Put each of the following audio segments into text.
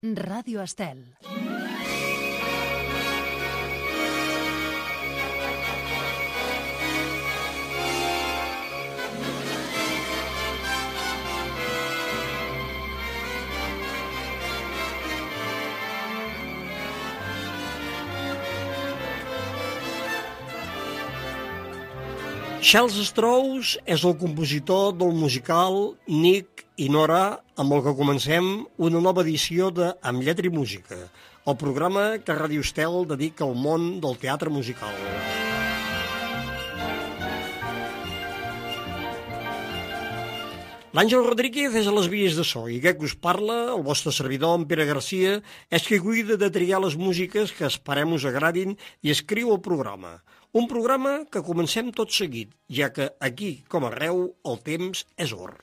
Ràdio Estel. Charles Strouse és el compositor del musical Nick i Nora, amb el que comencem una nova edició de Amb lletra i música, el programa que Ràdio Estel dedica al món del teatre musical. L'Àngel Rodríguez és a les vies de so i aquest que us parla, el vostre servidor, en Pere Garcia, és qui cuida de triar les músiques que esperem us agradin i escriu el programa. Un programa que comencem tot seguit, ja que aquí, com arreu, el temps és or.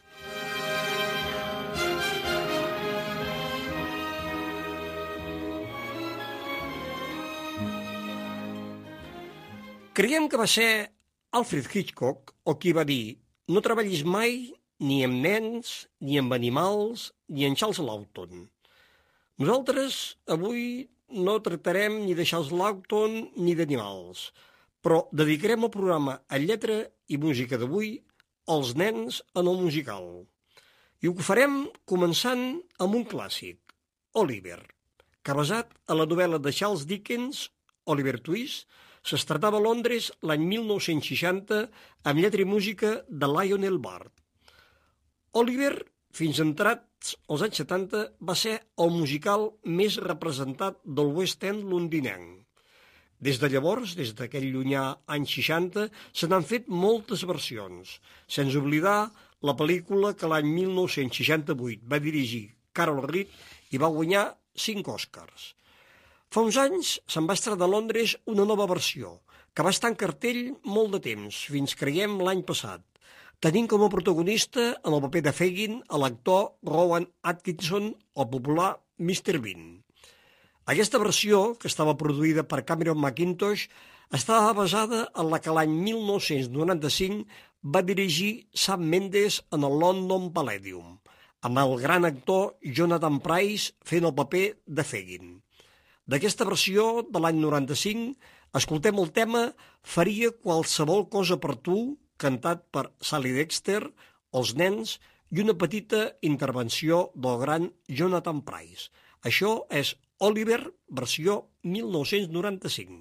Creiem que va ser Alfred Hitchcock el qui va dir «No treballis mai ni amb nens, ni amb animals, ni en Charles Laughton». Nosaltres avui no tractarem ni de Charles Laughton ni d'animals, però dedicarem el programa a lletra i música d'avui als nens en el musical. I ho farem començant amb un clàssic, Oliver, que basat a la novel·la de Charles Dickens, Oliver Twist, s'estrenava a Londres l'any 1960 amb lletra i música de Lionel Bard. Oliver, fins entrats als anys 70, va ser el musical més representat del West End londinenc. Des de llavors, des d'aquell llunyà any 60, se n'han fet moltes versions, sense oblidar la pel·lícula que l'any 1968 va dirigir Carol Reed i va guanyar 5 Oscars. Fa uns anys se'n va estrenar a Londres una nova versió, que va estar en cartell molt de temps, fins creiem l'any passat, tenint com a protagonista en el paper de Fagin a l'actor Rowan Atkinson, el popular Mr. Bean. Aquesta versió, que estava produïda per Cameron Mackintosh, estava basada en la que l'any 1995 va dirigir Sam Mendes en el London Palladium, amb el gran actor Jonathan Pryce fent el paper de Fagin. D'aquesta versió de l'any 95 escoltem el tema Faria qualsevol cosa per tu, cantat per Sally Dexter, els nens i una petita intervenció del gran Jonathan Pryce. Això és Oliver, versió 1995.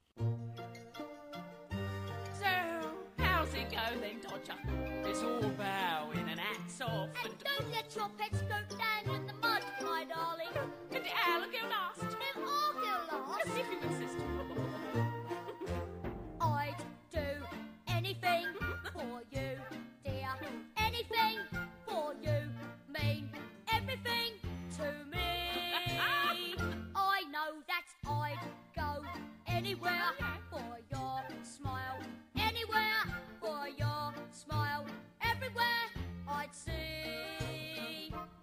So, how's it go then, Dodger? It's all bowing and hats off and... Don't let your pets go down in the mud, my darling. Can the owl go last? Then I'll go last. If you insist. I'd do anything for you, dear. Anything for you. Mean everything to me. I know that I'd go anywhere for your smile. Anywhere for your smile. Everywhere I'd see.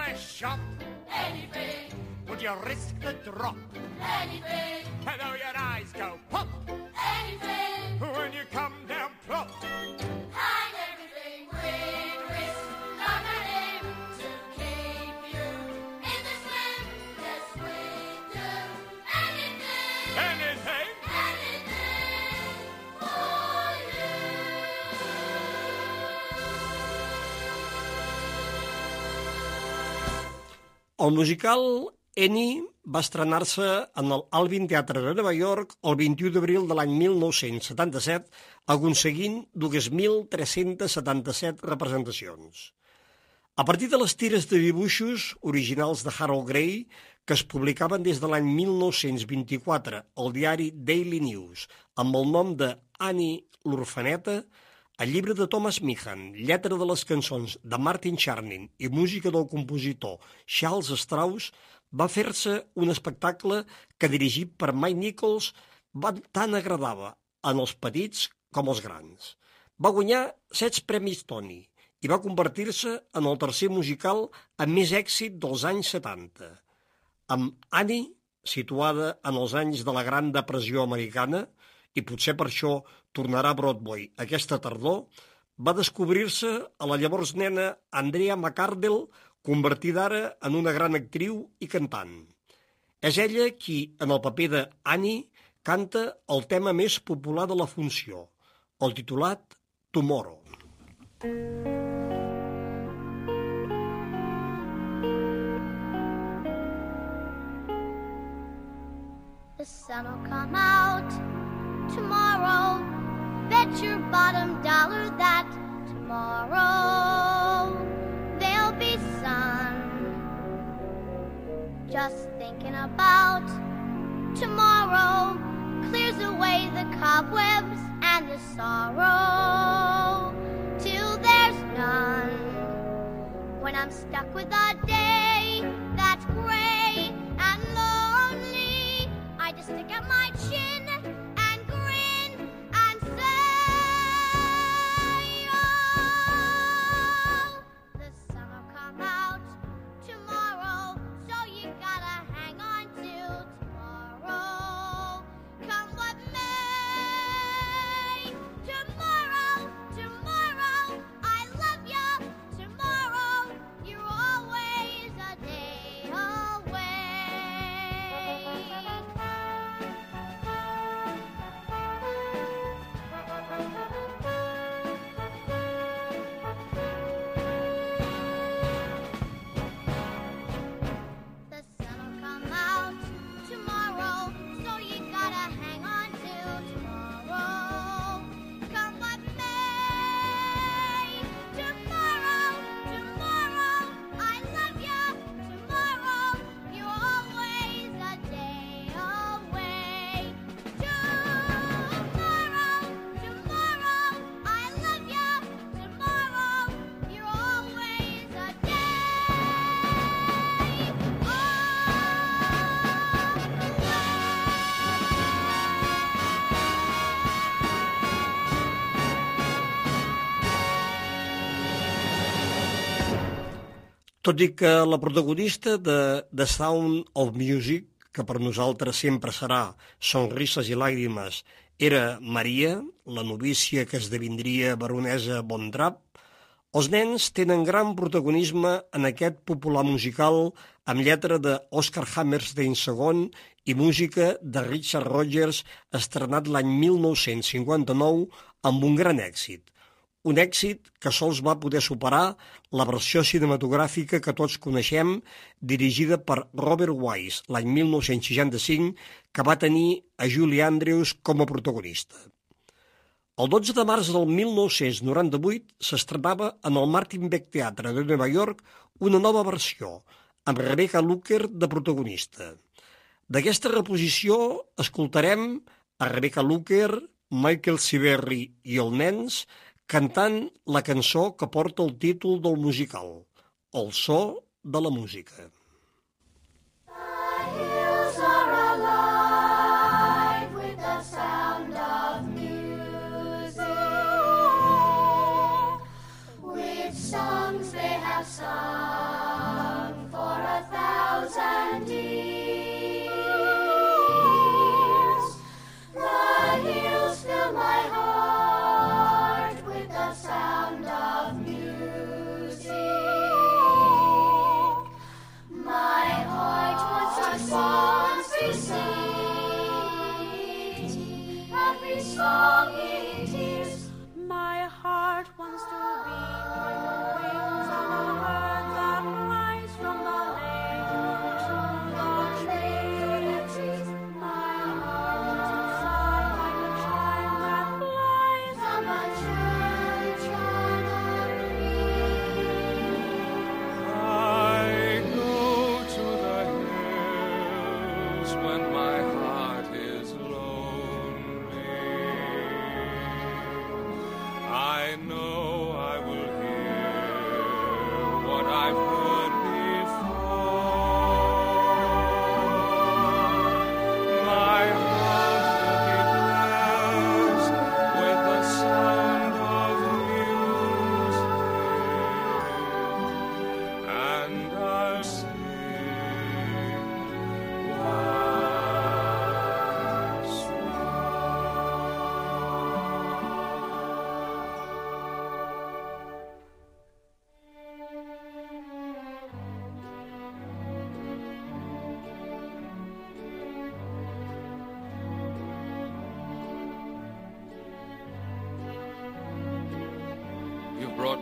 a shop? Anything, Would you risk the drop? anything, Though your eyes go pop anything. when you come down plop. Hide everything with risk. Not my name to keep you in the swim. Yes, we do anything, Anything? anything for you. El musical Annie va estrenar-se en el Alvin Teatre de Nova York el 21 d'abril de l'any 1977, aconseguint 2.377 representacions. A partir de les tires de dibuixos originals de Harold Gray, que es publicaven des de l'any 1924 al diari Daily News, amb el nom de Annie l'Orfaneta, el llibre de Thomas Meehan, lletra de les cançons de Martin Charnin i música del compositor Charles Strauss, va fer-se un espectacle que, dirigit per Mike Nichols, tant agradava en els petits com els grans. Va guanyar 7 premis Tony i va convertir-se en el tercer musical amb més èxit dels anys 70. Amb Annie, situada en els anys de la Gran Depressió americana, i potser per això tornarà a Broadway aquesta tardor, va descobrir-se a la llavors nena Andrea McArdle, convertida ara en una gran actriu i cantant. És ella qui, en el paper de Annie, canta el tema més popular de la funció, el titulat Tomorrow. The sun will come out tomorrow. Bet your bottom dollar that tomorrow there'll be sun. Just thinking about tomorrow clears away the cobwebs and the sorrow till there's none. When I'm stuck with a day that's gray and lonely, I just stick out my chin and grin and say, oh, the sun will come out tomorrow, so you gotta hang on till tomorrow. Come what may, tomorrow, tomorrow, I love ya, tomorrow, you're always a day away. The sun will come out tomorrow, so you gotta hang on till tomorrow. Come what may, tomorrow, tomorrow, I love ya, tomorrow, you're always a day away. Tomorrow, tomorrow, I love ya, tomorrow, you're always a day Tot i que la protagonista de The Sound of Music, que per nosaltres sempre serà Sonrises i Làgrimes, era Maria, la novícia que esdevindria baronesa Von Trapp, els nens tenen gran protagonisme en aquest popular musical amb lletra d'Oscar Hammerstein II i música de Richard Rodgers, estrenat l'any 1959 amb un gran èxit. Un èxit que sols va poder superar la versió cinematogràfica que tots coneixem, dirigida per Robert Wise l'any 1965, que va tenir a Julie Andrews com a protagonista. El 12 de març del 1998 s'estrenava en el Martin Beck Theatre de Nova York una nova versió, amb Rebecca Luker de protagonista. D'aquesta reposició escoltarem a Rebecca Luker, Michael Ciberri i els nens cantant la cançó que porta el títol del musical, El so de la música. The hills are alive with the sound of music. Which songs they have sung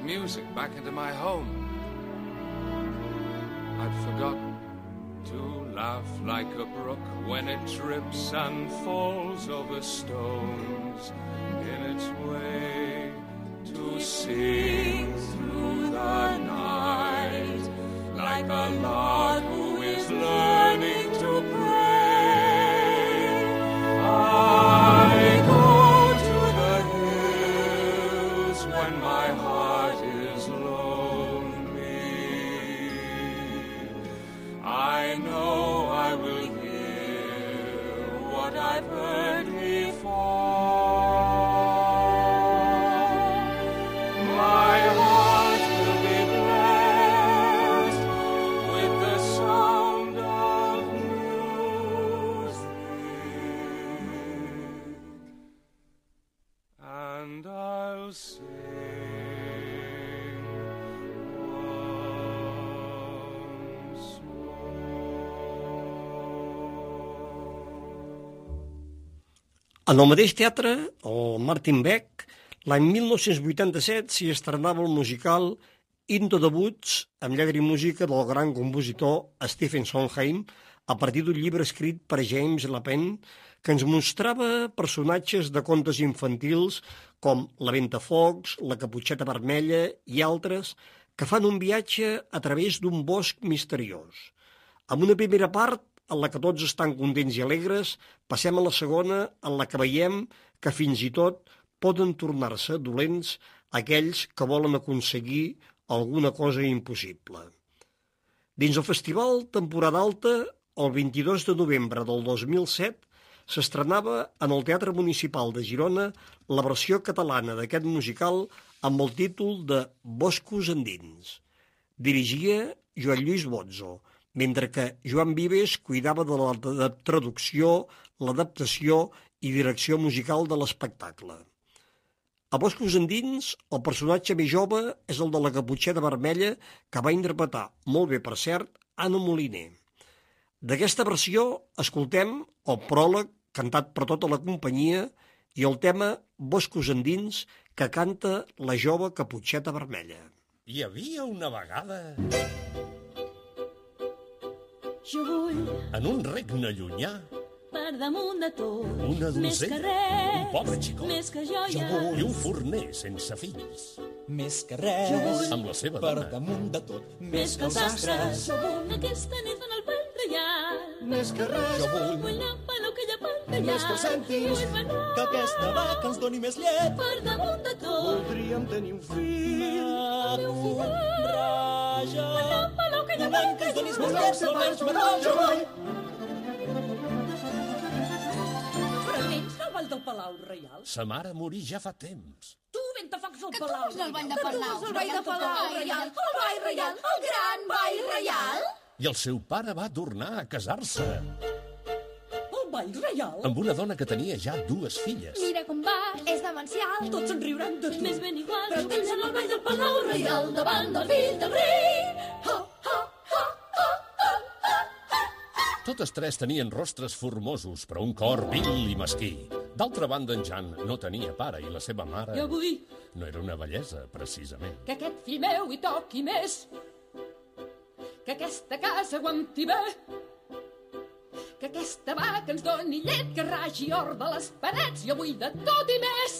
music back into my home. I'd forgotten to laugh like a brook when it trips and falls over stones in its way to sing through the night like a lark who is learning to pray. I go to the hills when my heart is lonely. I know I will hear what I've heard before. My heart will be blessed with the sound of music, and I'll sing once more. En el mateix teatre, el Martin Beck, l'any 1987 s'hi estrenava el musical Into the Woods, amb lletra i música del gran compositor Stephen Sondheim, a partir d'un llibre escrit per James Lapine, que ens mostrava personatges de contes infantils com la Ventafocs, la Caputxeta Vermella i altres que fan un viatge a través d'un bosc misteriós. Amb una primera part en la que tots estan contents i alegres, passem a la segona en la que veiem que fins i tot poden tornar-se dolents aquells que volen aconseguir alguna cosa impossible. Dins el festival Temporada Alta, el 22 de novembre del 2007, s'estrenava en el Teatre Municipal de Girona la versió catalana d'aquest musical amb el títol de Boscos endins. Dirigia Joan Lluís Bozzo, mentre que Joan Vives cuidava de la traducció, l'adaptació i direcció musical de l'espectacle. A Boscos endins, el personatge més jove és el de la Caputxeta Vermella, que va interpretar, molt bé per cert, Anna Moliner. D'aquesta versió escoltem el pròleg cantat per tota la companyia i el tema Boscos endins que canta la jove Caputxeta Vermella. Hi havia una vegada, Jo vull, en un regne llunyà, per damunt de tot, una més que donzella, res, un pobre xicot, més que joies. i un forner sense fills, Més que res, amb la seva per dona. damunt de tot, Més que els astres, jo vull aquesta nit en el ball reial. Més que res, jo vull Vull la palo que hi ha pel reial. més que els cèntims, Vull banar que aquesta vaca ens doni més llet. per damunt de tot. Voldríem tenir un fill, maco, raja, La palo que hi ha un any que ens donis més llet, el verge menor, jo vull. Fragments del ball del Palau Reial. Sa mare morí ja fa temps. Tu, Ventafocs al Palau. el ball de Palau? El ball de Palau Reial. El ball reial. El gran ball reial. I el seu pare va tornar a casar-se El ball reial. amb una dona que tenia ja 2 filles. Mira com va, és demencial. Tots se'n riuran de tu. Més ben igual. Però tens en el ball del Palau Reial davant del fill del rei. Ho, ho, ho, ho, ho, ho. Totes 3 tenien rostres formosos, però un cor vil i mesquí. D'altra banda, en Jan no tenia pare i la seva mare Jo vull no era una bellesa, precisament. que aquest fill meu hi toqui més, que aquesta casa aguanti bé, que aquesta vaca ens doni llet, que ragi or de les parets. Jo vull de tot i més.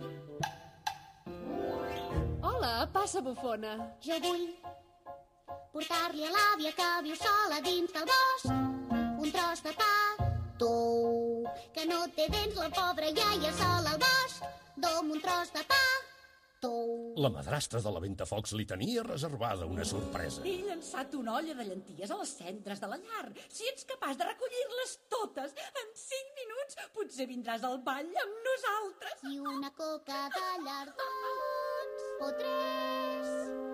Hola, passa bufona. Jo vull portar-li a l'àvia que viu sola dins del bosc un tros de pa tou, que no té dents la pobra iaia sola al bosc. Dom un tros de pa tou. La madrastra de la Ventafocs li tenia reservada una sorpresa. He llançat una olla de llenties a les cendres de la llar. Si ets capaç de recollir-les totes en 5 minuts, potser vindràs al ball amb nosaltres. I una coca de llardons o 3.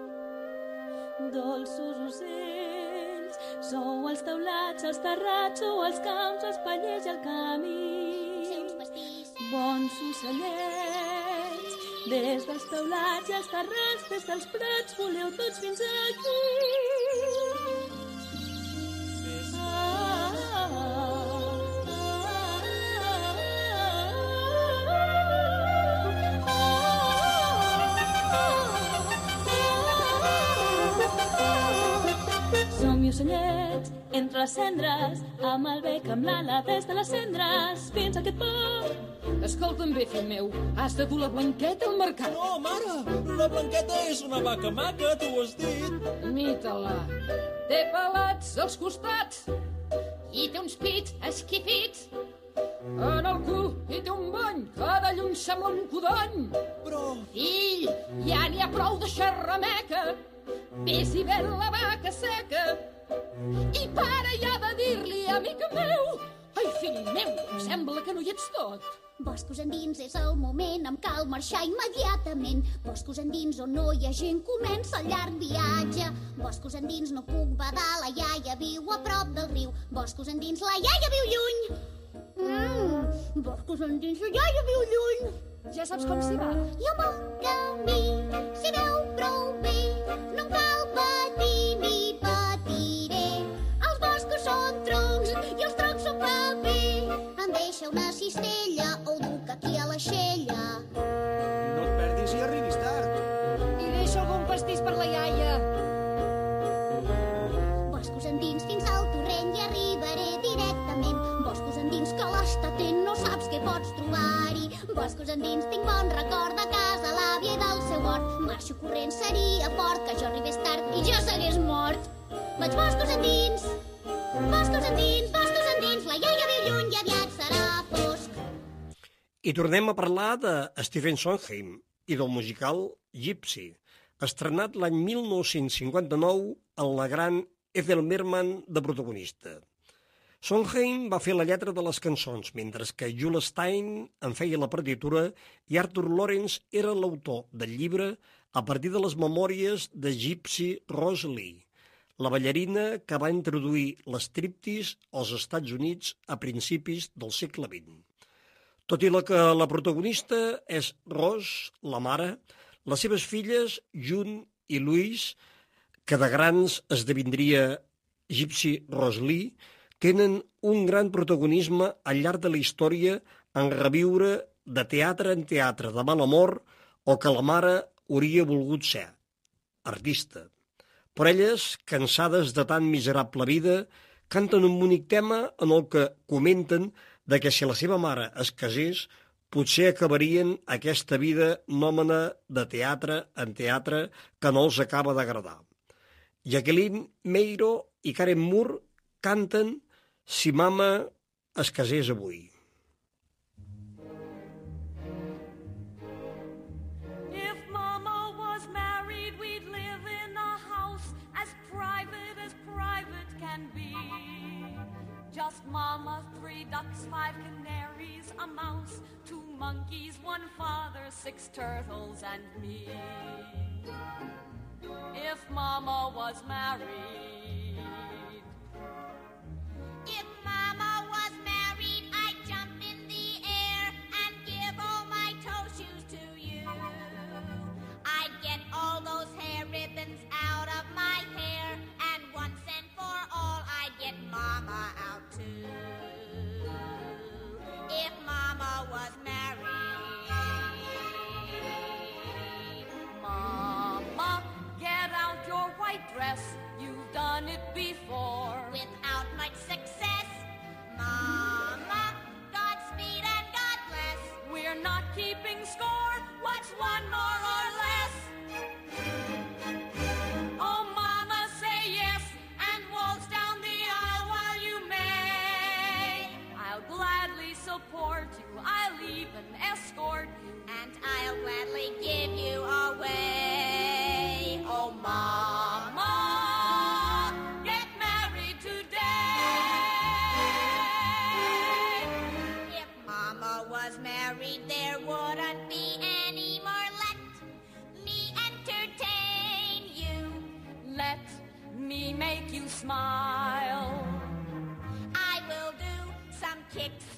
Dolços ocells, sou als teulats, als terrats, sou als camps, als pallers i al camí. Ser uns pastissos. Bons ocellets, des dels teulats i als terrats, des dels prats, voleu tots fins aquí. l'ocellet entre les cendres, amb el bec, amb l'ala des de les cendres, fins a aquest port. Escolta'm bé, fill meu, has de dur la Blanqueta al mercat. No, mare, la Blanqueta és una vaca maca, tu ho has dit. Mita-la. Té pelats als costats i té uns pits esquifits. En el cul hi té un bany que de lluny sembla un codony. Però... Fill, ja n'hi ha prou de xerrameca. Ves i ven la vaca seca. I para ja de dir-li, amic meu, ai, fill meu, em sembla que no hi ets tot. Boscos endins és el moment, em cal marxar immediatament. Boscos endins on no hi ha gent, comença el llarg viatge. Boscos endins no puc badar, la iaia viu a prop del riu. Boscos endins la iaia viu lluny. Boscos endins la iaia viu lluny. Ja saps com s'hi va? I amb el camí s'hi veu prou bé, no em cal patir ni patiré. Els boscos són troncs i els troncs són paper. Em deixa una cistella o duc aquí a l'aixella. No et perdis i arribis tard. I deixa algun pastís per la iaia. Boscos endins fins al torrent i arribaré directament. Boscos endins que l'està atent, no saps què pots trobar-hi. Boscos endins tinc bon record de casa, l'àvia i del seu hort. Marxo corrent, seria fort que jo arribés tard i jo s'hagués mort. Vaig boscos endins, boscos endins, boscos endins, la iaia viu lluny i aviat serà fosc. I tornem a parlar de Stephen Sondheim i del musical Gypsy, estrenat l'any 1959 amb la gran Ethel Merman de protagonista. Sondheim va fer la lletra de les cançons, mentre que Jules Stein en feia la partitura i Arthur Lawrence era l'autor del llibre a partir de les memòries de Gypsy Rose Lee, la ballarina que va introduir l'estriptease als Estats Units a principis del segle XX. Tot i que la protagonista és Rose, la mare, les seves filles, June i Louise, que de grans esdevindria Gypsy Rose Lee, tenen un gran protagonisme al llarg de la història en reviure de teatre en teatre de mal amor o que la mare hauria volgut ser, artista. Però elles, cansades de tan miserable vida, canten un bonic tema en el que comenten de que si la seva mare es casés, potser acabarien aquesta vida nòmena de teatre en teatre que no els acaba d'agradar. Jacqueline Meiro i Karen Moore canten Si mama es casés avui. If Mama was married, we'd live in a house as private can be. Just Mama, 3 ducks, 5 canaries, a mouse, 2 monkeys, 1 father, 6 turtles, and me. If Mama was married. If Mama was married, I'd jump in the air and give all my toe shoes to you. I'd get all those hair ribbons out of my hair, and once and for all, I'd get Mama out too. If Mama was married. Mama, get out your white dress. You've done it before. Without much success, Mama, Godspeed and God bless. We're not keeping score. What's 1 more or less? Oh, Mama, say yes and waltz down the aisle while you may. I'll gladly support you. I'll even escort you. And I'll gladly give you away. Oh, Mama, get married today. if Mama was married, there wouldn't be any more. Let me entertain you. Let me make you smile. I will do some kicks.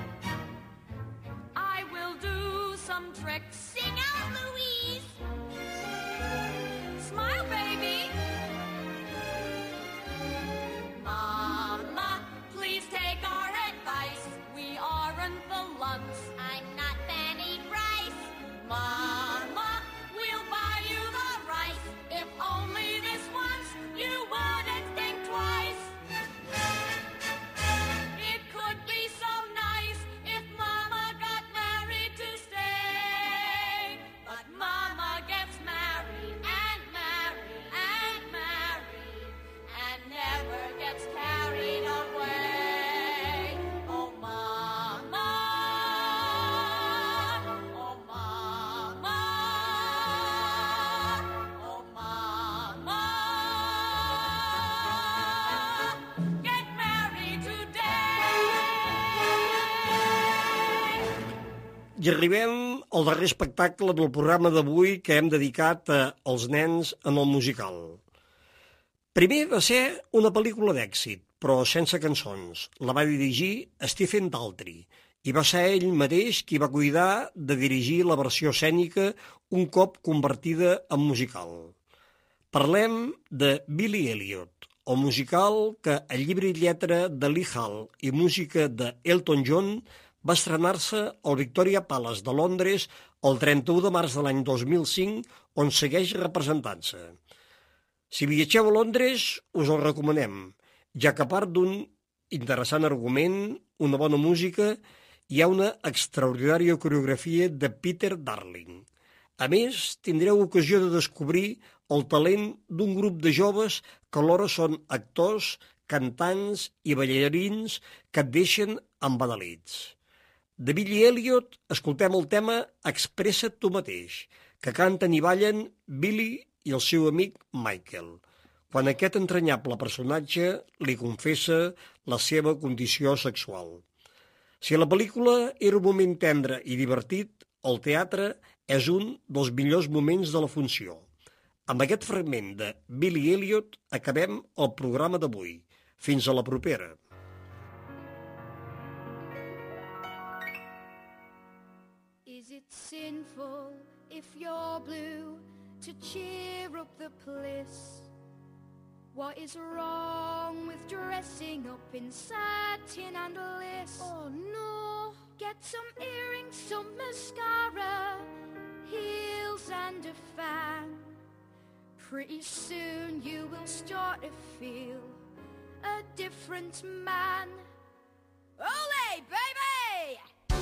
I will do some tricks. Sing out, Louise. Smile, baby. Mama, please take our advice. We aren't the lumps. I'm not Fanny Bryce. Mama, we'll buy you the rice. If only this once you wouldn't think twice. I arribem al darrer espectacle del programa d'avui que hem dedicat als nens en el musical. Primer va ser una pel·lícula d'èxit, però sense cançons. La va dirigir Stephen Daldry i va ser ell mateix qui va cuidar de dirigir la versió escènica un cop convertida en musical. Parlem de Billy Elliot, el musical que a llibre i lletra de Lee Hall i música de Elton John va estrenar-se al Victoria Palace de Londres el 31 de març de l'any 2005, on segueix representant-se. Si viatgeu a Londres, us el recomanem, ja que a part d'un interessant argument, una bona música, hi ha una extraordinària coreografia de Peter Darling. A més, tindreu ocasió de descobrir el talent d'un grup de joves que alhora són actors, cantants i ballarins que et deixen embadalits. De Billy Elliot escoltem el tema Expressa't tu mateix, que canten i ballen Billy i el seu amic Michael, quan aquest entranyable personatge li confessa la seva condició sexual. Si la pel·lícula era un moment tendre i divertit, el teatre és un dels millors moments de la funció. Amb aquest fragment de Billy Elliot acabem el programa d'avui. Fins a la propera. Is it sinful if you're blue to cheer up the place? What is wrong with dressing up in satin and lace? Oh no! Get some earrings, some mascara, heels and a fan. Pretty soon you will start to feel a different man. Ole, baby!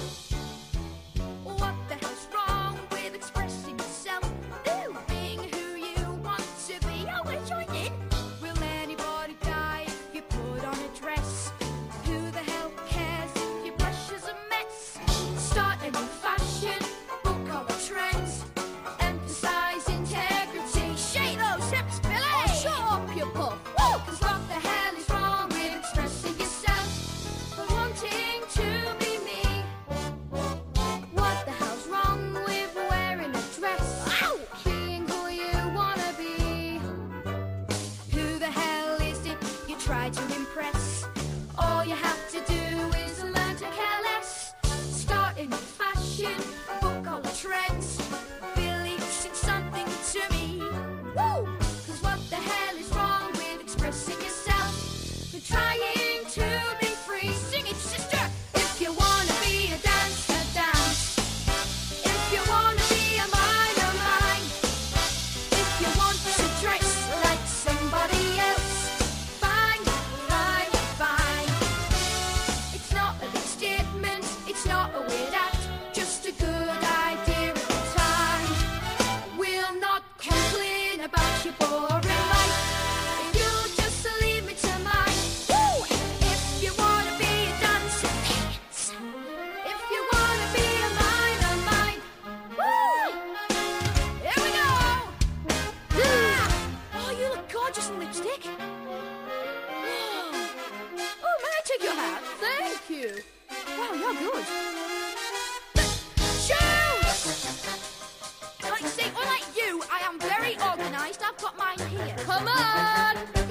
What the hell's wrong with expressing yourself? Ooh, being who you want to be. Oh, we're joining. Will anybody die if you put on a dress? Who the hell cares if your brush is a mess? Start a new fashion, book all the trends. Emphasize integrity. Shake those hips, Billy! Oh, shut up, you puff. Woo! 'Cause what the hell is wrong with expressing yourself? For wanting to be me. What the hell's wrong with wearing a dress? Ow! Being who you wanna be. Who the hell is it you try to impress? All you have to do is learn to care less. Start a new fashion, book all the trends. Billy, sing something to me. Woo! 'Cause what the hell is wrong with expressing yourself? For trying to be free. Sing it, sister! If you wanna be a dancer, dance. If you wanna be a mine. If you want to dress like somebody else, fine. It's not a big statement, it's not a weird act, just a good idea at the time. We'll not complain about your boring life, if you'll just leave me to mine. Woo! If you wanna be a dancer, dance. If you wanna be a mine. Woo! Here we go! Ah! Oh, you look gorgeous in lipstick. Oh, may I take your hat? Thank you. Wow, you're good. Shoes! Like, see, unlike you, I am very organised. I've got mine here. Come on!